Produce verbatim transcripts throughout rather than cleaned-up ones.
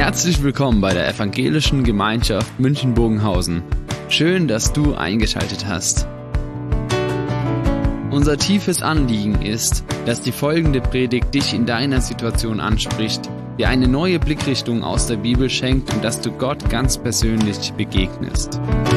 Herzlich willkommen bei der Evangelischen Gemeinschaft München-Bogenhausen. Schön, dass du eingeschaltet hast. Unser tiefes Anliegen ist, dass die folgende Predigt dich in deiner Situation anspricht, dir eine neue Blickrichtung aus der Bibel schenkt und dass du Gott ganz persönlich begegnest.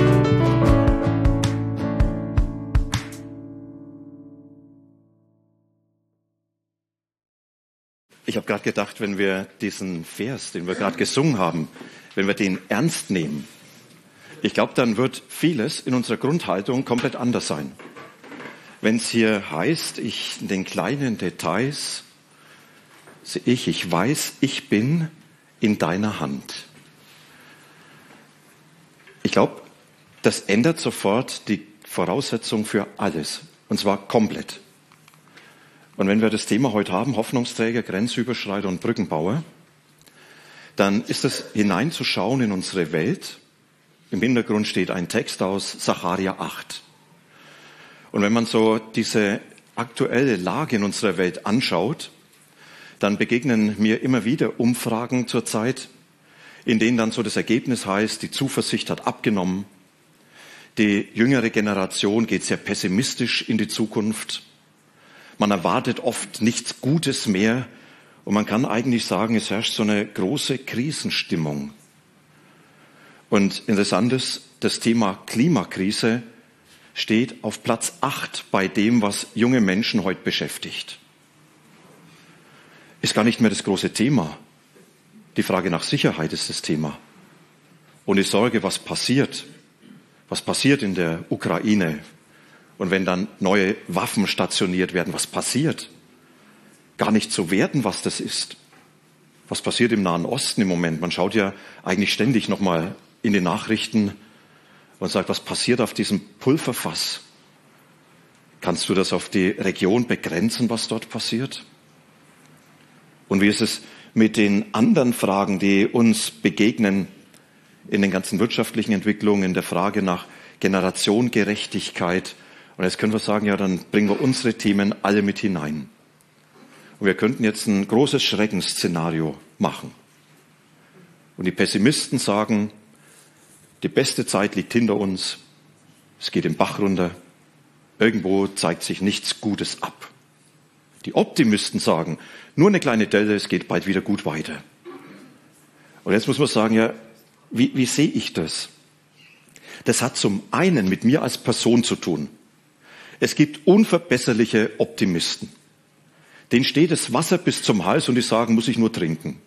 Ich habe gerade gedacht, wenn wir diesen Vers, den wir gerade gesungen haben, wenn wir den ernst nehmen, ich glaube, dann wird vieles in unserer Grundhaltung komplett anders sein. Wenn es hier heißt, ich in den kleinen Details sehe ich, ich weiß, ich bin in deiner Hand. Ich glaube, das ändert sofort die Voraussetzung für alles, und zwar komplett. Und wenn wir das Thema heute haben, Hoffnungsträger, Grenzüberschreiter und Brückenbauer, dann ist es hineinzuschauen in unsere Welt. Im Hintergrund steht ein Text aus Sacharja acht. Und wenn man so diese aktuelle Lage in unserer Welt anschaut, dann begegnen mir immer wieder Umfragen zurzeit, in denen dann so das Ergebnis heißt, die Zuversicht hat abgenommen, die jüngere Generation geht sehr pessimistisch in die Zukunft. Man erwartet oft nichts Gutes mehr und man kann eigentlich sagen, es herrscht so eine große Krisenstimmung. Und interessant ist, das Thema Klimakrise steht auf Platz acht bei dem, was junge Menschen heute beschäftigt. Ist gar nicht mehr das große Thema. Die Frage nach Sicherheit ist das Thema. Und die Sorge, was passiert, was passiert in der Ukraine. Und wenn dann neue Waffen stationiert werden, was passiert? Gar nicht zu werten, was das ist. Was passiert im Nahen Osten im Moment? Man schaut ja eigentlich ständig nochmal in die Nachrichten und sagt, was passiert auf diesem Pulverfass? Kannst du das auf die Region begrenzen, was dort passiert? Und wie ist es mit den anderen Fragen, die uns begegnen in den ganzen wirtschaftlichen Entwicklungen, in der Frage nach Generationengerechtigkeit? Und jetzt können wir sagen, ja, dann bringen wir unsere Themen alle mit hinein. Und wir könnten jetzt ein großes Schreckensszenario machen. Und die Pessimisten sagen, die beste Zeit liegt hinter uns, es geht den Bach runter, irgendwo zeigt sich nichts Gutes ab. Die Optimisten sagen, nur eine kleine Delle, es geht bald wieder gut weiter. Und jetzt muss man sagen, ja, wie, wie sehe ich das? Das hat zum einen mit mir als Person zu tun. Es gibt unverbesserliche Optimisten. Denen steht das Wasser bis zum Hals und die sagen, muss ich nur trinken.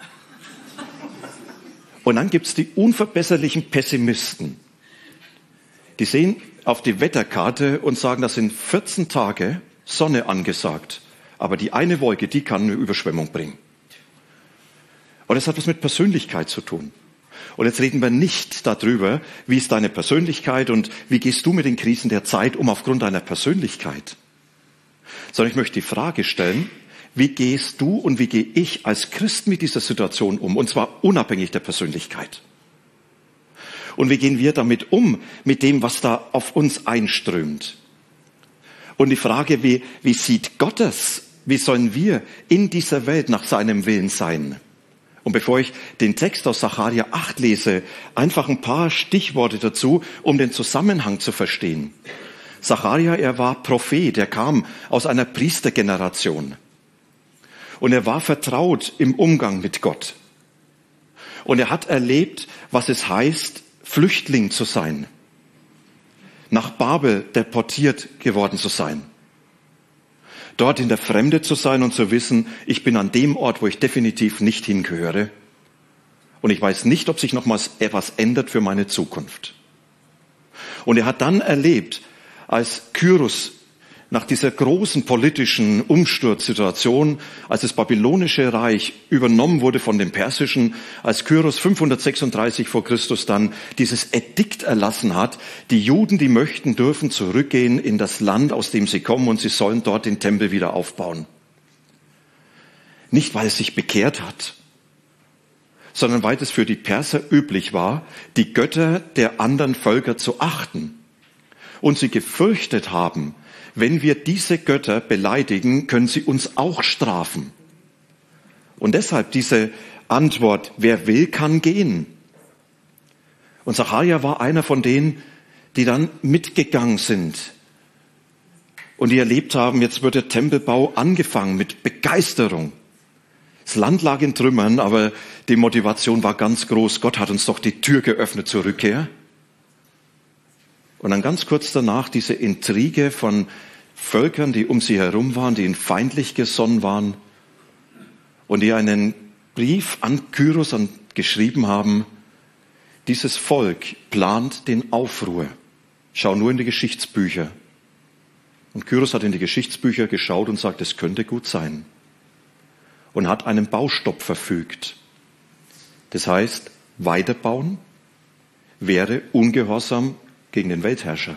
Und dann gibt es die unverbesserlichen Pessimisten. Die sehen auf die Wetterkarte und sagen, das sind vierzehn Tage Sonne angesagt. Aber die eine Wolke, die kann eine Überschwemmung bringen. Und das hat was mit Persönlichkeit zu tun. Und jetzt reden wir nicht darüber, wie ist deine Persönlichkeit und wie gehst du mit den Krisen der Zeit um aufgrund deiner Persönlichkeit. Sondern ich möchte die Frage stellen, wie gehst du und wie gehe ich als Christ mit dieser Situation um? Und zwar unabhängig der Persönlichkeit. Und wie gehen wir damit um, mit dem, was da auf uns einströmt? Und die Frage, wie, wie sieht Gott es? Wie sollen wir in dieser Welt nach seinem Willen sein? Und bevor ich den Text aus Sacharja acht lese, einfach ein paar Stichworte dazu, um den Zusammenhang zu verstehen. Sacharja, er war Prophet, er kam aus einer Priestergeneration. Und er war vertraut im Umgang mit Gott. Und er hat erlebt, was es heißt, Flüchtling zu sein. Nach Babel deportiert geworden zu sein. Dort in der Fremde zu sein und zu wissen, ich bin an dem Ort, wo ich definitiv nicht hingehöre. Und ich weiß nicht, ob sich nochmals etwas ändert für meine Zukunft. Und er hat dann erlebt, als Kyros nach dieser großen politischen Umsturzsituation, als das babylonische Reich übernommen wurde von dem persischen, als Kyros fünfhundertsechsunddreißig vor Christus dann dieses Edikt erlassen hat, die Juden, die möchten, dürfen zurückgehen in das Land, aus dem sie kommen, und sie sollen dort den Tempel wieder aufbauen. Nicht, weil es sich bekehrt hat, sondern weil es für die Perser üblich war, die Götter der anderen Völker zu achten. Und sie gefürchtet haben, wenn wir diese Götter beleidigen, können sie uns auch strafen. Und deshalb diese Antwort, wer will, kann gehen. Und Sacharja war einer von denen, die dann mitgegangen sind und die erlebt haben, jetzt wird der Tempelbau angefangen mit Begeisterung. Das Land lag in Trümmern, aber die Motivation war ganz groß. Gott hat uns doch die Tür geöffnet zur Rückkehr. Und dann ganz kurz danach diese Intrige von Völkern, die um sie herum waren, die ihnen feindlich gesonnen waren und die einen Brief an Kyros geschrieben haben, dieses Volk plant den Aufruhr. Schau nur in die Geschichtsbücher. Und Kyros hat in die Geschichtsbücher geschaut und sagt, es könnte gut sein. Und hat einen Baustopp verfügt. Das heißt, weiterbauen wäre ungehorsam gegen den Weltherrscher.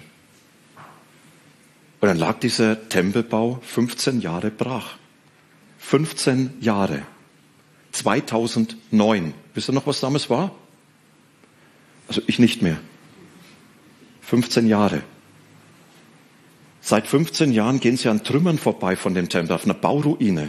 Und dann lag dieser Tempelbau fünfzehn Jahre brach. fünfzehn Jahre. zweitausendneun. Wisst ihr noch, was damals war? Also ich nicht mehr. fünfzehn Jahre. Seit fünfzehn Jahren gehen sie an Trümmern vorbei von dem Tempel, auf einer Bauruine.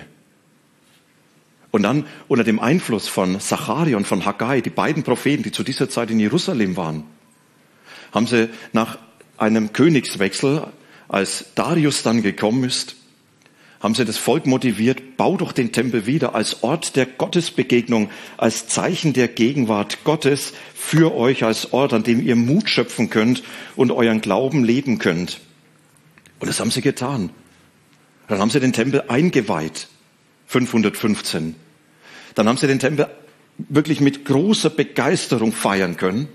Und dann unter dem Einfluss von Sacharja und von Haggai, die beiden Propheten, die zu dieser Zeit in Jerusalem waren, haben sie nach einem Königswechsel, als Darius dann gekommen ist, haben sie das Volk motiviert, bau doch den Tempel wieder als Ort der Gottesbegegnung, als Zeichen der Gegenwart Gottes für euch, als Ort, an dem ihr Mut schöpfen könnt und euren Glauben leben könnt. Und das haben sie getan. Dann haben sie den Tempel eingeweiht, fünfhundertfünfzehn. Dann haben sie den Tempel wirklich mit großer Begeisterung feiern können.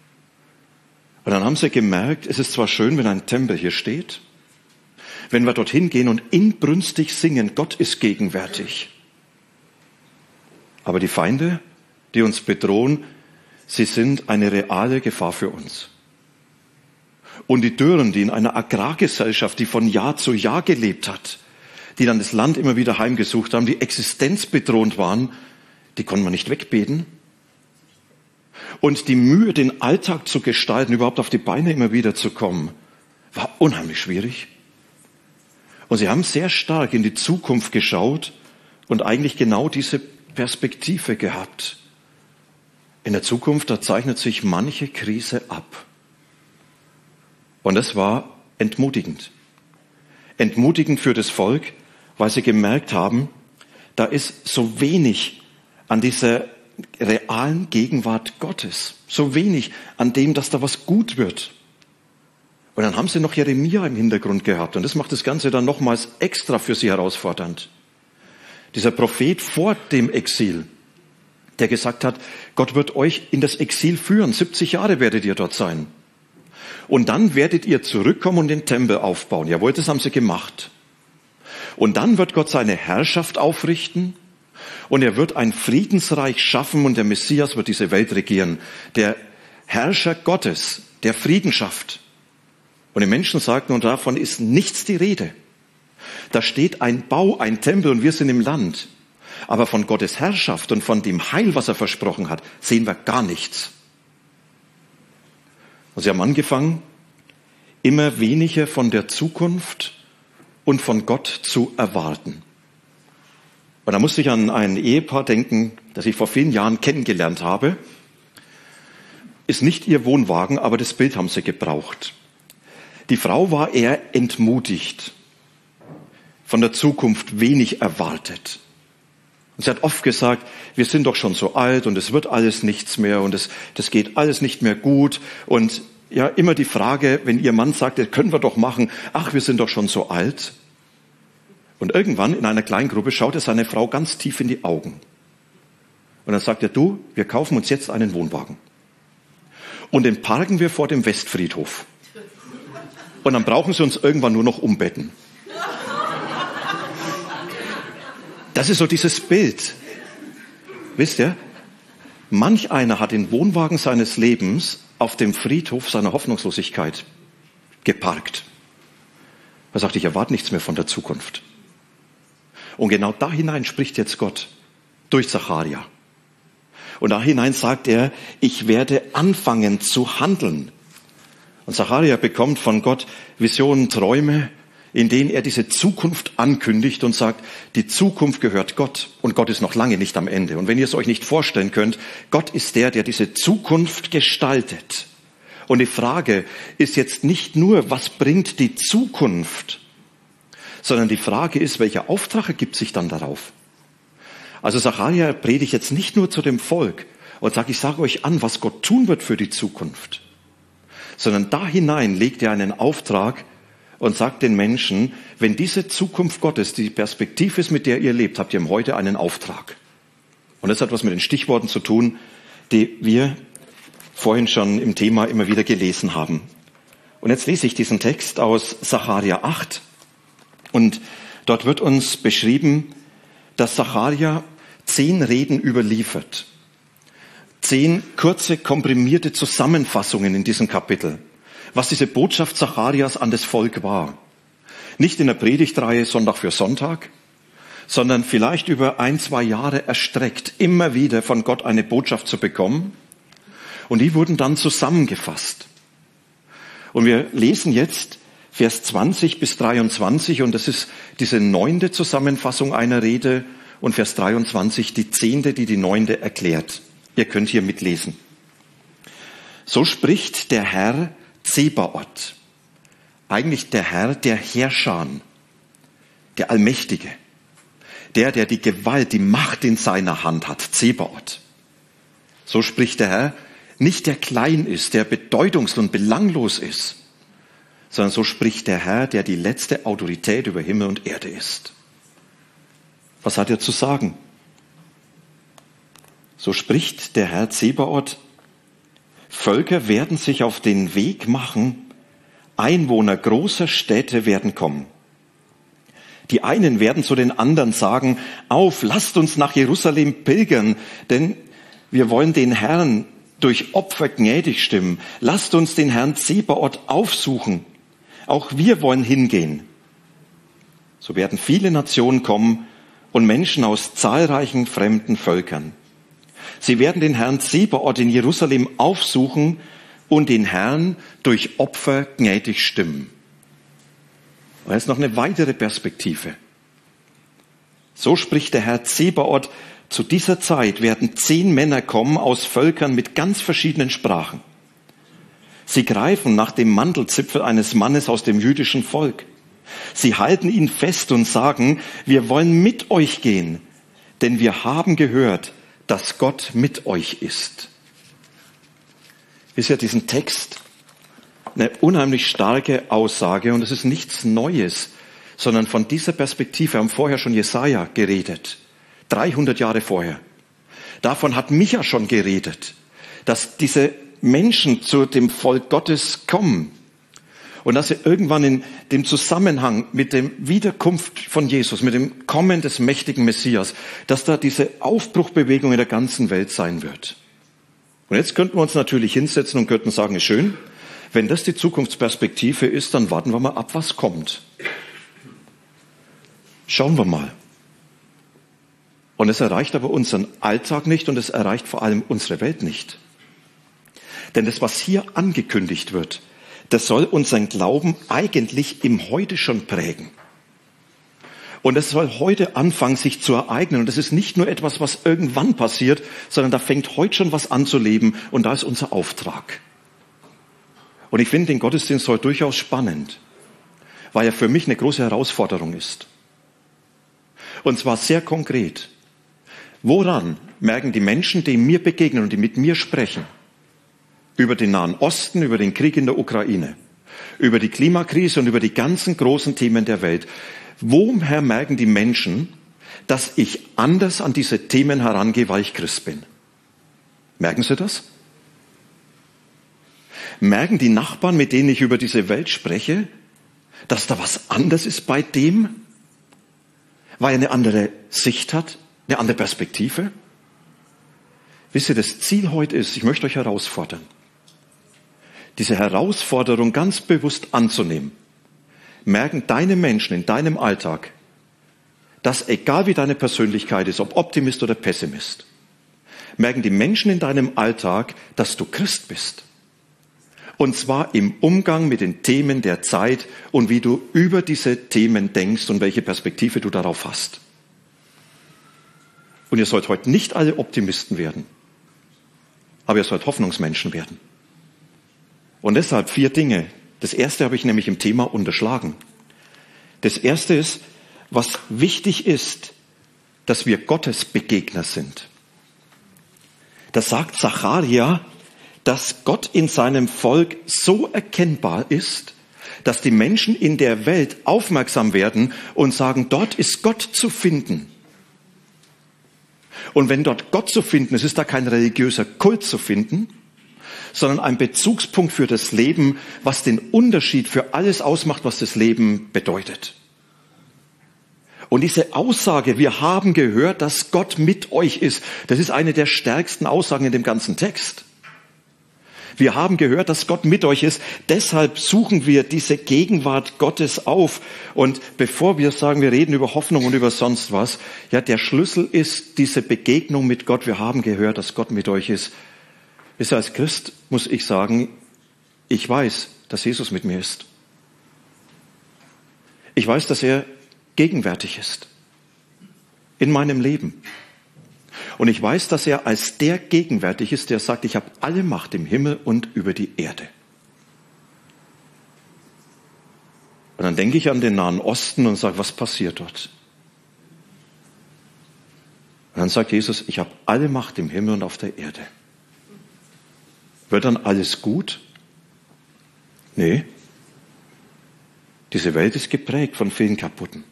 Und dann haben sie gemerkt, es ist zwar schön, wenn ein Tempel hier steht, wenn wir dorthin gehen und inbrünstig singen, Gott ist gegenwärtig. Aber die Feinde, die uns bedrohen, sie sind eine reale Gefahr für uns. Und die Dürren, die in einer Agrargesellschaft, die von Jahr zu Jahr gelebt hat, die dann das Land immer wieder heimgesucht haben, die existenzbedrohend waren, die konnten wir nicht wegbeten. Und die Mühe, den Alltag zu gestalten, überhaupt auf die Beine immer wieder zu kommen, war unheimlich schwierig. Und sie haben sehr stark in die Zukunft geschaut und eigentlich genau diese Perspektive gehabt. In der Zukunft, da zeichnet sich manche Krise ab. Und das war entmutigend. Entmutigend für das Volk, weil sie gemerkt haben, da ist so wenig an dieser realen Gegenwart Gottes. So wenig an dem, dass da was gut wird. Und dann haben sie noch Jeremia im Hintergrund gehabt. Und das macht das Ganze dann nochmals extra für sie herausfordernd. Dieser Prophet vor dem Exil, der gesagt hat, Gott wird euch in das Exil führen. siebzig Jahre werdet ihr dort sein. Und dann werdet ihr zurückkommen und den Tempel aufbauen. Jawohl, das haben sie gemacht. Und dann wird Gott seine Herrschaft aufrichten und er wird ein Friedensreich schaffen und der Messias wird diese Welt regieren. Der Herrscher Gottes, der Frieden schafft. Und die Menschen sagten, und davon ist nichts die Rede. Da steht ein Bau, ein Tempel und wir sind im Land. Aber von Gottes Herrschaft und von dem Heil, was er versprochen hat, sehen wir gar nichts. Und sie haben angefangen, immer weniger von der Zukunft und von Gott zu erwarten. Und da musste ich an ein Ehepaar denken, das ich vor vielen Jahren kennengelernt habe. Ist nicht ihr Wohnwagen, aber das Bild haben sie gebraucht. Die Frau war eher entmutigt, von der Zukunft wenig erwartet. Und sie hat oft gesagt, wir sind doch schon so alt und es wird alles nichts mehr und es, das geht alles nicht mehr gut. Und ja, immer die Frage, wenn ihr Mann sagt, das können wir doch machen, ach, wir sind doch schon so alt. Und irgendwann in einer kleinen Gruppe schaut er seine Frau ganz tief in die Augen. Und dann sagt er, du, wir kaufen uns jetzt einen Wohnwagen. Und den parken wir vor dem Westfriedhof. Und dann brauchen sie uns irgendwann nur noch umbetten. Das ist so dieses Bild. Wisst ihr? Manch einer hat den Wohnwagen seines Lebens auf dem Friedhof seiner Hoffnungslosigkeit geparkt. Er sagt, ich erwarte nichts mehr von der Zukunft. Und genau da hinein spricht jetzt Gott durch Sacharja. Und da hinein sagt er, ich werde anfangen zu handeln. Und Sacharja bekommt von Gott Visionen, Träume. in denen er diese Zukunft ankündigt und sagt, die Zukunft gehört Gott und Gott ist noch lange nicht am Ende. Und wenn ihr es euch nicht vorstellen könnt, Gott ist der, der diese Zukunft gestaltet. Und die Frage ist jetzt nicht nur, was bringt die Zukunft, sondern die Frage ist, welcher Auftrag ergibt sich dann darauf? Also Sacharja predigt jetzt nicht nur zu dem Volk und sagt, ich sage euch an, was Gott tun wird für die Zukunft, sondern da hinein legt er einen Auftrag und sagt den Menschen, wenn diese Zukunft Gottes die Perspektive ist, mit der ihr lebt, habt ihr heute einen Auftrag. Und das hat was mit den Stichworten zu tun, die wir vorhin schon im Thema immer wieder gelesen haben. Und jetzt lese ich diesen Text aus Sacharja acht. Und dort wird uns beschrieben, dass Sacharja zehn Reden überliefert. Zehn kurze, komprimierte Zusammenfassungen in diesem Kapitel, was diese Botschaft Sacharjas an das Volk war. Nicht in der Predigtreihe Sonntag für Sonntag, sondern vielleicht über ein, zwei Jahre erstreckt, immer wieder von Gott eine Botschaft zu bekommen. Und die wurden dann zusammengefasst. Und wir lesen jetzt Vers zwanzig bis dreiundzwanzig, und das ist diese neunte Zusammenfassung einer Rede, und Vers dreiundzwanzig die zehnte, die die neunte erklärt. Ihr könnt hier mitlesen. So spricht der Herr Zebaoth, eigentlich der Herr der Herrscher, der Allmächtige, der, der die Gewalt, die Macht in seiner Hand hat, Zebaoth. So spricht der Herr, nicht der klein ist, der bedeutungslos und belanglos ist, sondern so spricht der Herr, der die letzte Autorität über Himmel und Erde ist. Was hat er zu sagen? So spricht der Herr Zebaoth, Völker werden sich auf den Weg machen, Einwohner großer Städte werden kommen. Die einen werden zu den anderen sagen, auf, lasst uns nach Jerusalem pilgern, denn wir wollen den Herrn durch Opfer gnädig stimmen. Lasst uns den Herrn Zebaoth aufsuchen. Auch wir wollen hingehen. So werden viele Nationen kommen und Menschen aus zahlreichen fremden Völkern. Sie werden den Herrn Zebaoth in Jerusalem aufsuchen und den Herrn durch Opfer gnädig stimmen. Und jetzt noch eine weitere Perspektive. So spricht der Herr Zebaoth, zu dieser Zeit werden zehn Männer kommen aus Völkern mit ganz verschiedenen Sprachen. Sie greifen nach dem Mantelzipfel eines Mannes aus dem jüdischen Volk. Sie halten ihn fest und sagen, wir wollen mit euch gehen, denn wir haben gehört, dass Gott mit euch ist. Ist ja diesen Text eine unheimlich starke Aussage, und es ist nichts Neues, sondern von dieser Perspektive haben vorher schon Jesaja geredet, dreihundert Jahre vorher. Davon hat Micha schon geredet, dass diese Menschen zu dem Volk Gottes kommen und dass sie irgendwann in dem Zusammenhang mit dem Wiederkunft von Jesus, mit dem Kommen des mächtigen Messias, dass da diese Aufbruchbewegung in der ganzen Welt sein wird. Und jetzt könnten wir uns natürlich hinsetzen und könnten sagen, ist schön, wenn das die Zukunftsperspektive ist, dann warten wir mal ab, was kommt. Schauen wir mal. Und es erreicht aber unseren Alltag nicht und es erreicht vor allem unsere Welt nicht. Denn das, was hier angekündigt wird, das soll unseren Glauben eigentlich im Heute schon prägen. Und es soll heute anfangen, sich zu ereignen. Und das ist nicht nur etwas, was irgendwann passiert, sondern da fängt heute schon was an zu leben. Und da ist unser Auftrag. Und ich finde den Gottesdienst heute durchaus spannend, weil er für mich eine große Herausforderung ist. Und zwar sehr konkret. Woran merken die Menschen, die mir begegnen und die mit mir sprechen, über den Nahen Osten, über den Krieg in der Ukraine, über die Klimakrise und über die ganzen großen Themen der Welt, woher merken die Menschen, dass ich anders an diese Themen herangehe, weil ich Christ bin? Merken Sie das? Merken die Nachbarn, mit denen ich über diese Welt spreche, dass da was anders ist bei dem, weil er eine andere Sicht hat, eine andere Perspektive? Wisst ihr, das Ziel heute ist, ich möchte euch herausfordern, diese Herausforderung ganz bewusst anzunehmen. Merken deine Menschen in deinem Alltag, dass egal wie deine Persönlichkeit ist, ob Optimist oder Pessimist, merken die Menschen in deinem Alltag, dass du Christ bist. Und zwar im Umgang mit den Themen der Zeit und wie du über diese Themen denkst und welche Perspektive du darauf hast. Und ihr sollt heute nicht alle Optimisten werden, aber ihr sollt Hoffnungsmenschen werden. Und deshalb vier Dinge. Das erste habe ich nämlich im Thema unterschlagen. Das erste ist, was wichtig ist, dass wir Gottes Begegner sind. Das sagt Sacharja, dass Gott in seinem Volk so erkennbar ist, dass die Menschen in der Welt aufmerksam werden und sagen, dort ist Gott zu finden. Und wenn dort Gott zu finden ist, ist da kein religiöser Kult zu finden, sondern ein Bezugspunkt für das Leben, was den Unterschied für alles ausmacht, was das Leben bedeutet. Und diese Aussage, wir haben gehört, dass Gott mit euch ist, das ist eine der stärksten Aussagen in dem ganzen Text. Wir haben gehört, dass Gott mit euch ist, deshalb suchen wir diese Gegenwart Gottes auf. Und bevor wir sagen, wir reden über Hoffnung und über sonst was, ja, der Schlüssel ist diese Begegnung mit Gott. Wir haben gehört, dass Gott mit euch ist. Wisst ihr, als Christ muss ich sagen, ich weiß, dass Jesus mit mir ist. Ich weiß, dass er gegenwärtig ist in meinem Leben. Und ich weiß, dass er als der gegenwärtig ist, der sagt, ich habe alle Macht im Himmel und über die Erde. Und dann denke ich an den Nahen Osten und sage, was passiert dort? Und dann sagt Jesus, ich habe alle Macht im Himmel und auf der Erde. Wird dann alles gut? Nee. Diese Welt ist geprägt von vielen Kaputten.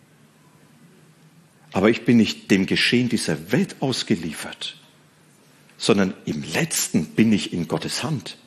Aber ich bin nicht dem Geschehen dieser Welt ausgeliefert, sondern im Letzten bin ich in Gottes Hand.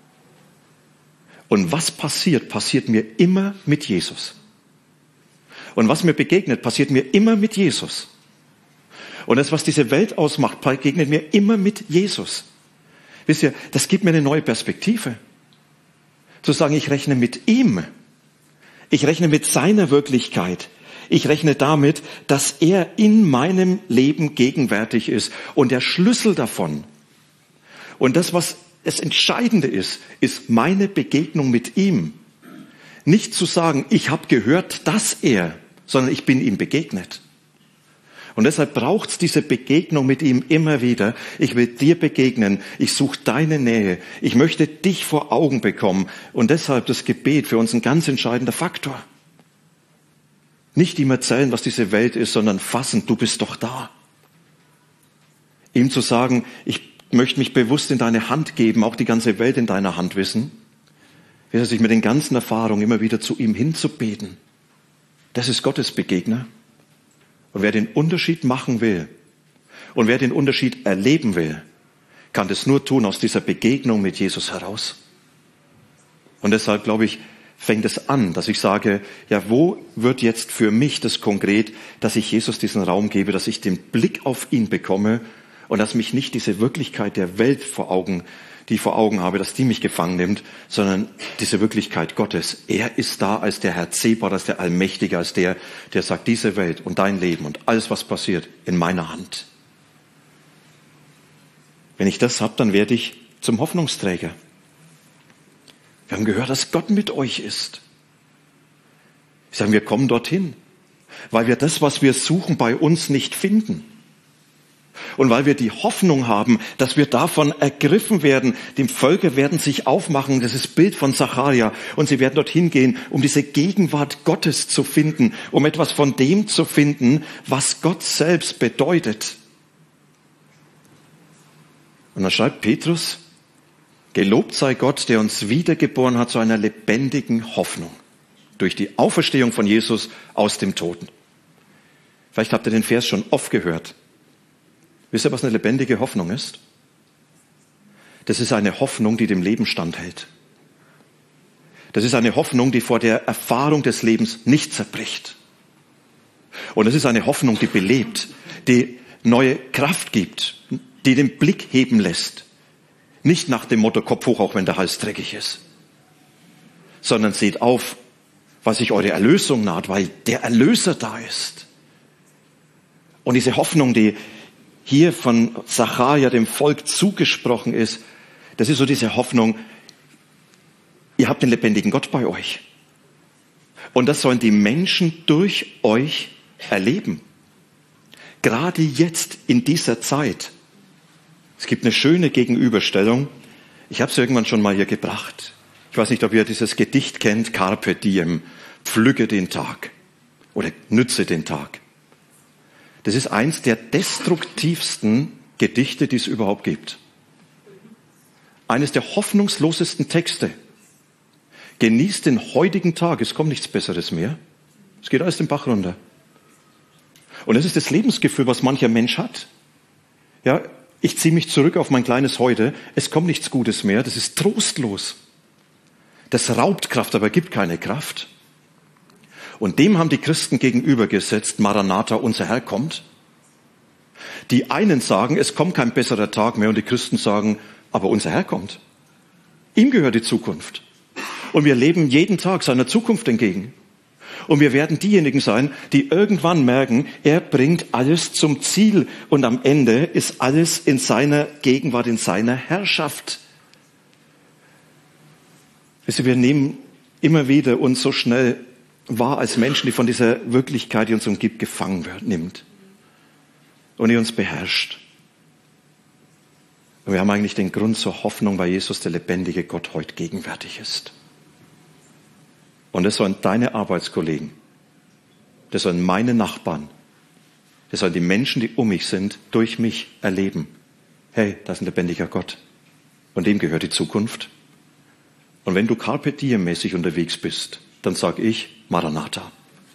Und was passiert, passiert mir immer mit Jesus. Und was mir begegnet, passiert mir immer mit Jesus. Und das, was diese Welt ausmacht, begegnet mir immer mit Jesus. Wisst ihr, das gibt mir eine neue Perspektive. Zu sagen, ich rechne mit ihm. Ich rechne mit seiner Wirklichkeit. Ich rechne damit, dass er in meinem Leben gegenwärtig ist. Und der Schlüssel davon und das, was das Entscheidende ist, ist meine Begegnung mit ihm. Nicht zu sagen, ich habe gehört, dass er, sondern ich bin ihm begegnet. Und deshalb braucht es diese Begegnung mit ihm immer wieder. Ich will dir begegnen. Ich suche deine Nähe. Ich möchte dich vor Augen bekommen. Und deshalb das Gebet für uns ein ganz entscheidender Faktor. Nicht ihm erzählen, was diese Welt ist, sondern fassen, du bist doch da. Ihm zu sagen, ich möchte mich bewusst in deine Hand geben, auch die ganze Welt in deiner Hand wissen. Wie sich mit den ganzen Erfahrungen immer wieder zu ihm hinzubeten. Das ist Gottes Begegner. Und wer den Unterschied machen will und wer den Unterschied erleben will, kann das nur tun aus dieser Begegnung mit Jesus heraus. Und deshalb, glaube ich, fängt es an, dass ich sage, ja, wo wird jetzt für mich das konkret, dass ich Jesus diesen Raum gebe, dass ich den Blick auf ihn bekomme und dass mich nicht diese Wirklichkeit der Welt vor Augen, die ich vor Augen habe, dass die mich gefangen nimmt, sondern diese Wirklichkeit Gottes. Er ist da als der Herr Zebaoth, als der Allmächtige, als der, der sagt, diese Welt und dein Leben und alles, was passiert, in meiner Hand. Wenn ich das habe, dann werde ich zum Hoffnungsträger. Wir haben gehört, dass Gott mit euch ist. Ich sage, wir kommen dorthin, weil wir das, was wir suchen, bei uns nicht finden. Und weil wir die Hoffnung haben, dass wir davon ergriffen werden. Die Völker werden sich aufmachen, das ist das Bild von Sacharja. Und sie werden dorthin gehen, um diese Gegenwart Gottes zu finden, um etwas von dem zu finden, was Gott selbst bedeutet. Und dann schreibt Petrus, gelobt sei Gott, der uns wiedergeboren hat zu einer lebendigen Hoffnung durch die Auferstehung von Jesus aus dem Toten. Vielleicht habt ihr den Vers schon oft gehört. Wisst ihr, was eine lebendige Hoffnung ist? Das ist eine Hoffnung, die dem Leben standhält. Das ist eine Hoffnung, die vor der Erfahrung des Lebens nicht zerbricht. Und es ist eine Hoffnung, die belebt, die neue Kraft gibt, die den Blick heben lässt. Nicht nach dem Motto Kopf hoch, auch wenn der Hals dreckig ist, sondern seht auf, weil sich eure Erlösung naht, weil der Erlöser da ist. Und diese Hoffnung, die hier von Sacharja dem Volk zugesprochen ist, das ist so diese Hoffnung, ihr habt den lebendigen Gott bei euch. Und das sollen die Menschen durch euch erleben. Gerade jetzt in dieser Zeit. Es gibt eine schöne Gegenüberstellung. Ich habe es irgendwann schon mal hier gebracht. Ich weiß nicht, ob ihr dieses Gedicht kennt, Carpe Diem, pflücke den Tag oder nütze den Tag. Das ist eins der destruktivsten Gedichte, die es überhaupt gibt. Eines der hoffnungslosesten Texte. Genießt den heutigen Tag, es kommt nichts Besseres mehr. Es geht alles den Bach runter. Und das ist das Lebensgefühl, was mancher Mensch hat. Ja, ich ziehe mich zurück auf mein kleines Heute, es kommt nichts Gutes mehr, das ist trostlos. Das raubt Kraft, aber gibt keine Kraft. Und dem haben die Christen gegenübergesetzt, Maranatha, unser Herr kommt. Die einen sagen, es kommt kein besserer Tag mehr, und die Christen sagen, aber unser Herr kommt. Ihm gehört die Zukunft. Und wir leben jeden Tag seiner Zukunft entgegen. Und wir werden diejenigen sein, die irgendwann merken, er bringt alles zum Ziel. Und am Ende ist alles in seiner Gegenwart, in seiner Herrschaft. Wir nehmen immer wieder uns so schnell wahr als Menschen, die von dieser Wirklichkeit, die uns umgibt, gefangen wird, nimmt. Und die uns beherrscht. Und wir haben eigentlich den Grund zur Hoffnung, weil Jesus, der lebendige Gott, heute gegenwärtig ist. Und das sollen deine Arbeitskollegen, das sollen meine Nachbarn, das sollen die Menschen, die um mich sind, durch mich erleben. Hey, da ist ein lebendiger Gott. Und dem gehört die Zukunft. Und wenn du Carpe Diem mäßig unterwegs bist, dann sag ich Maranatha.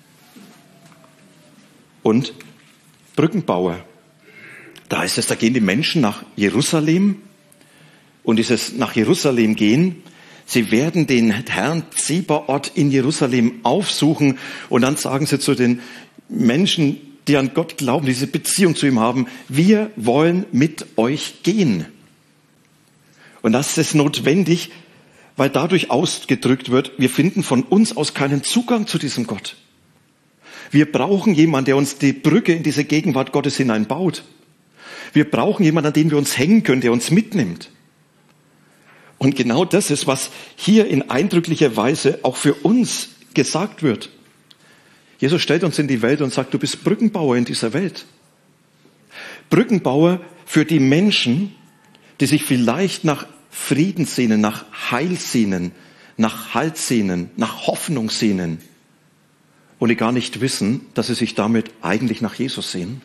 Und Brückenbauer. Da heißt es, da gehen die Menschen nach Jerusalem. Und dieses nach Jerusalem gehen, sie werden den Herrn Zebaoth in Jerusalem aufsuchen. Und dann sagen sie zu den Menschen, die an Gott glauben, diese Beziehung zu ihm haben, wir wollen mit euch gehen. Und das ist notwendig, weil dadurch ausgedrückt wird, wir finden von uns aus keinen Zugang zu diesem Gott. Wir brauchen jemanden, der uns die Brücke in diese Gegenwart Gottes hineinbaut. Wir brauchen jemanden, an den wir uns hängen können, der uns mitnimmt. Und genau das ist, was hier in eindrücklicher Weise auch für uns gesagt wird. Jesus stellt uns in die Welt und sagt, du bist Brückenbauer in dieser Welt. Brückenbauer für die Menschen, die sich vielleicht nach Frieden sehnen, nach Heil sehnen, nach Halt sehnen, nach Hoffnung sehnen und die gar nicht wissen, dass sie sich damit eigentlich nach Jesus sehnen.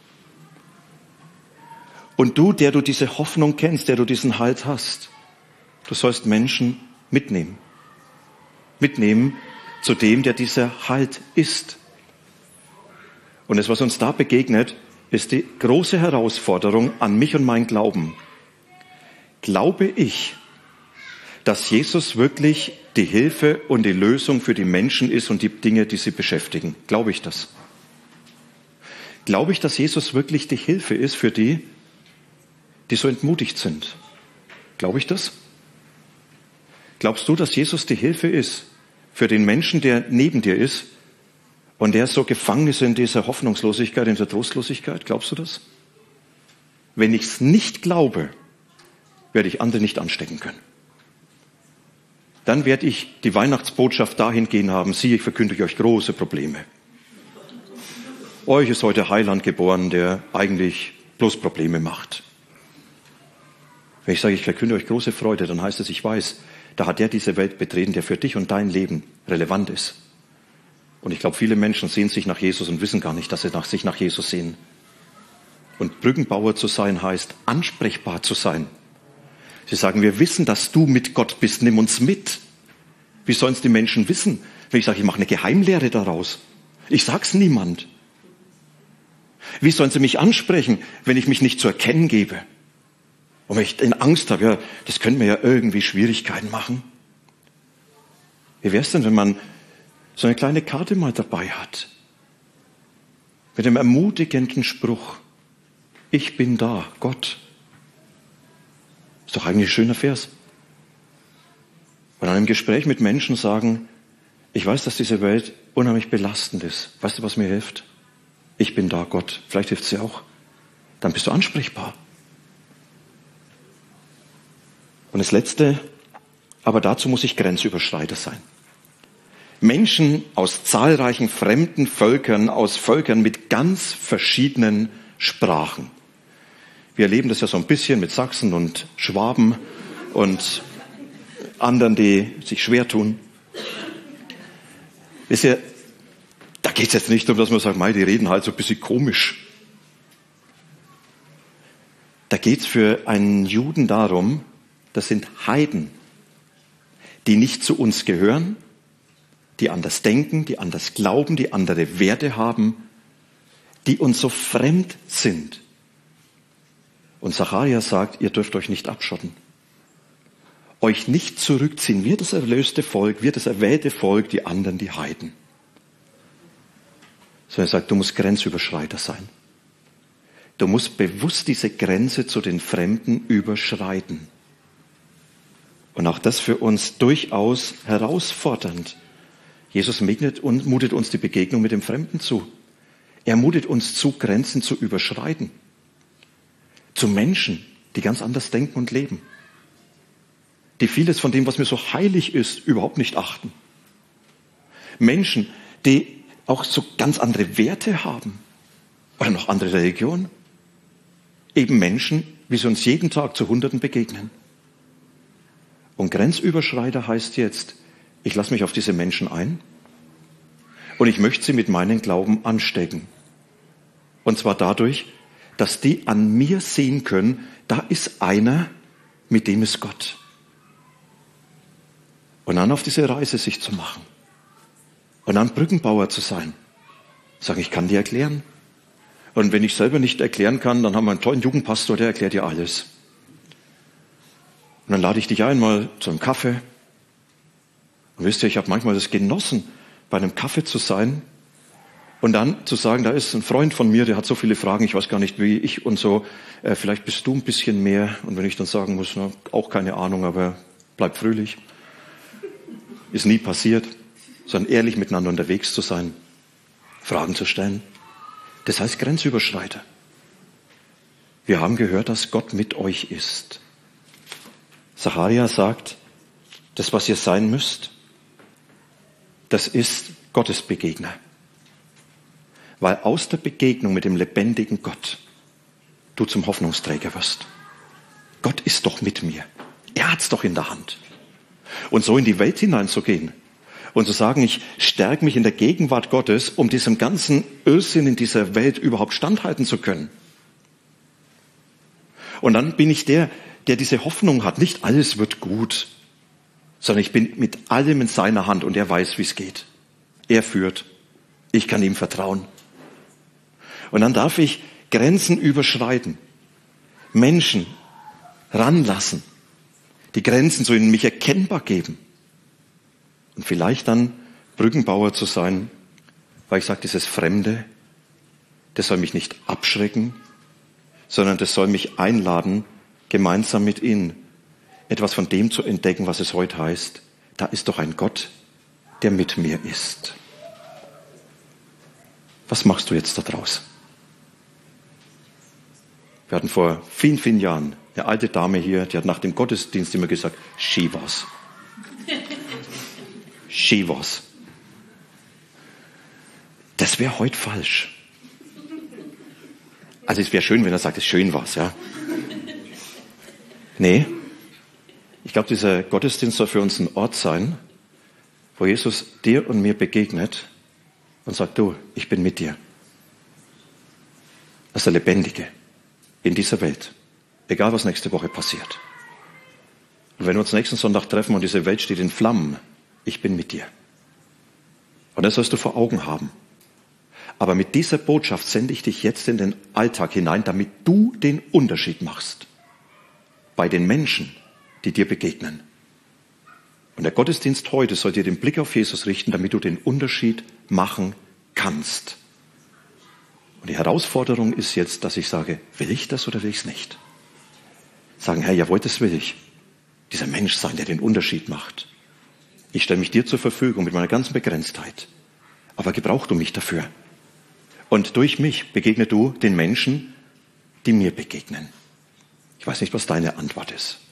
Und du, der du diese Hoffnung kennst, der du diesen Halt hast, du sollst Menschen mitnehmen. Mitnehmen zu dem, der dieser Halt ist. Und das, was uns da begegnet, ist die große Herausforderung an mich und mein Glauben. Glaube ich, dass Jesus wirklich die Hilfe und die Lösung für die Menschen ist und die Dinge, die sie beschäftigen? Glaube ich das? Glaube ich, dass Jesus wirklich die Hilfe ist für die, die so entmutigt sind? Glaube ich das? Glaubst du, dass Jesus die Hilfe ist für den Menschen, der neben dir ist und der so gefangen ist in dieser Hoffnungslosigkeit, in dieser Trostlosigkeit? Glaubst du das? Wenn ich es nicht glaube, werde ich andere nicht anstecken können. Dann werde ich die Weihnachtsbotschaft dahingehend haben, siehe, ich verkündige euch große Probleme. Euch ist heute Heiland geboren, der eigentlich bloß Probleme macht. Wenn ich sage, ich verkündige euch große Freude, dann heißt es, ich weiß, da hat der diese Welt betreten, der für dich und dein Leben relevant ist. Und ich glaube, viele Menschen sehen sich nach Jesus und wissen gar nicht, dass sie nach sich nach Jesus sehen. Und Brückenbauer zu sein heißt, ansprechbar zu sein. Sie sagen, wir wissen, dass du mit Gott bist, nimm uns mit. Wie sollen es die Menschen wissen, wenn ich sage, ich mache eine Geheimlehre daraus? Ich sag's niemand. Wie sollen sie mich ansprechen, wenn ich mich nicht zu erkennen gebe? Und wenn ich in Angst habe, ja, das könnte mir ja irgendwie Schwierigkeiten machen. Wie wäre es denn, wenn man so eine kleine Karte mal dabei hat? Mit dem ermutigenden Spruch, ich bin da, Gott. Ist doch eigentlich ein schöner Vers. Und dann im Gespräch mit Menschen sagen, ich weiß, dass diese Welt unheimlich belastend ist. Weißt du, was mir hilft? Ich bin da, Gott. Vielleicht hilft es dir auch. Dann bist du ansprechbar. Und das Letzte, aber dazu muss ich Grenzüberschreiter sein. Menschen aus zahlreichen fremden Völkern, aus Völkern mit ganz verschiedenen Sprachen. Wir erleben das ja so ein bisschen mit Sachsen und Schwaben und anderen, die sich schwer tun. Wisst ihr, da geht es jetzt nicht darum, dass man sagt, mei, die reden halt so ein bisschen komisch. Da geht es für einen Juden darum, das sind Heiden, die nicht zu uns gehören, die anders denken, die anders glauben, die andere Werte haben, die uns so fremd sind. Und Sacharja sagt, ihr dürft euch nicht abschotten. Euch nicht zurückziehen, wir das erlöste Volk, wir das erwählte Volk, die anderen die Heiden. Sondern er sagt, du musst Grenzüberschreiter sein. Du musst bewusst diese Grenze zu den Fremden überschreiten. Und auch das für uns durchaus herausfordernd. Jesus mutet uns die Begegnung mit dem Fremden zu. Er mutet uns zu, Grenzen zu überschreiten. Zu Menschen, die ganz anders denken und leben. Die vieles von dem, was mir so heilig ist, überhaupt nicht achten. Menschen, die auch so ganz andere Werte haben. Oder noch andere Religionen. Eben Menschen, wie sie uns jeden Tag zu Hunderten begegnen. Und Grenzüberschreiter heißt jetzt, ich lasse mich auf diese Menschen ein und ich möchte sie mit meinem Glauben anstecken. Und zwar dadurch, dass die an mir sehen können, da ist einer, mit dem ist Gott. Und dann auf diese Reise sich zu machen. Und dann Brückenbauer zu sein. Sagen, ich kann dir erklären. Und wenn ich selber nicht erklären kann, dann haben wir einen tollen Jugendpastor, der erklärt dir alles. Und dann lade ich dich ein, mal zu einem Kaffee. Und wisst ihr, ich habe manchmal das genossen, bei einem Kaffee zu sein und dann zu sagen, da ist ein Freund von mir, der hat so viele Fragen, ich weiß gar nicht wie, ich und so, äh, vielleicht bist du ein bisschen mehr. Und wenn ich dann sagen muss, na, auch keine Ahnung, aber bleib fröhlich. Ist nie passiert, sondern ehrlich miteinander unterwegs zu sein, Fragen zu stellen. Das heißt Grenzüberschreiter. Wir haben gehört, dass Gott mit euch ist. Sacharja sagt, das, was ihr sein müsst, das ist Gottes Begegner. Weil aus der Begegnung mit dem lebendigen Gott du zum Hoffnungsträger wirst. Gott ist doch mit mir. Er hat's doch in der Hand. Und so in die Welt hineinzugehen und zu sagen, ich stärke mich in der Gegenwart Gottes, um diesem ganzen Irrsinn in dieser Welt überhaupt standhalten zu können. Und dann bin ich der, der diese Hoffnung hat. Nicht alles wird gut, sondern ich bin mit allem in seiner Hand und er weiß, wie es geht. Er führt. Ich kann ihm vertrauen. Und dann darf ich Grenzen überschreiten. Menschen ranlassen. Die Grenzen so in mich erkennbar geben. Und vielleicht dann Brückenbauer zu sein, weil ich sage, dieses Fremde, das soll mich nicht abschrecken, sondern das soll mich einladen, gemeinsam mit ihnen etwas von dem zu entdecken, was es heute heißt. Da ist doch ein Gott, der mit mir ist. Was machst du jetzt da draus? Wir hatten vor vielen, vielen Jahren eine alte Dame hier, die hat nach dem Gottesdienst immer gesagt, she was. She was. Das wäre heute falsch. Also es wäre schön, wenn er sagt, es schön war's, ja. Nee. Ich glaube, dieser Gottesdienst soll für uns ein Ort sein, wo Jesus dir und mir begegnet und sagt, du, ich bin mit dir. Das ist der Lebendige in dieser Welt. Egal, was nächste Woche passiert. Und wenn wir uns nächsten Sonntag treffen und diese Welt steht in Flammen, ich bin mit dir. Und das sollst du vor Augen haben. Aber mit dieser Botschaft sende ich dich jetzt in den Alltag hinein, damit du den Unterschied machst. Bei den Menschen, die dir begegnen. Und der Gottesdienst heute soll dir den Blick auf Jesus richten, damit du den Unterschied machen kannst. Und die Herausforderung ist jetzt, dass ich sage, will ich das oder will ich es nicht? Sagen, Herr, jawohl, das will ich. Dieser Mensch sein, der den Unterschied macht. Ich stelle mich dir zur Verfügung mit meiner ganzen Begrenztheit. Aber gebrauch du mich dafür. Und durch mich begegne du den Menschen, die mir begegnen. Ich weiß nicht, was deine Antwort ist.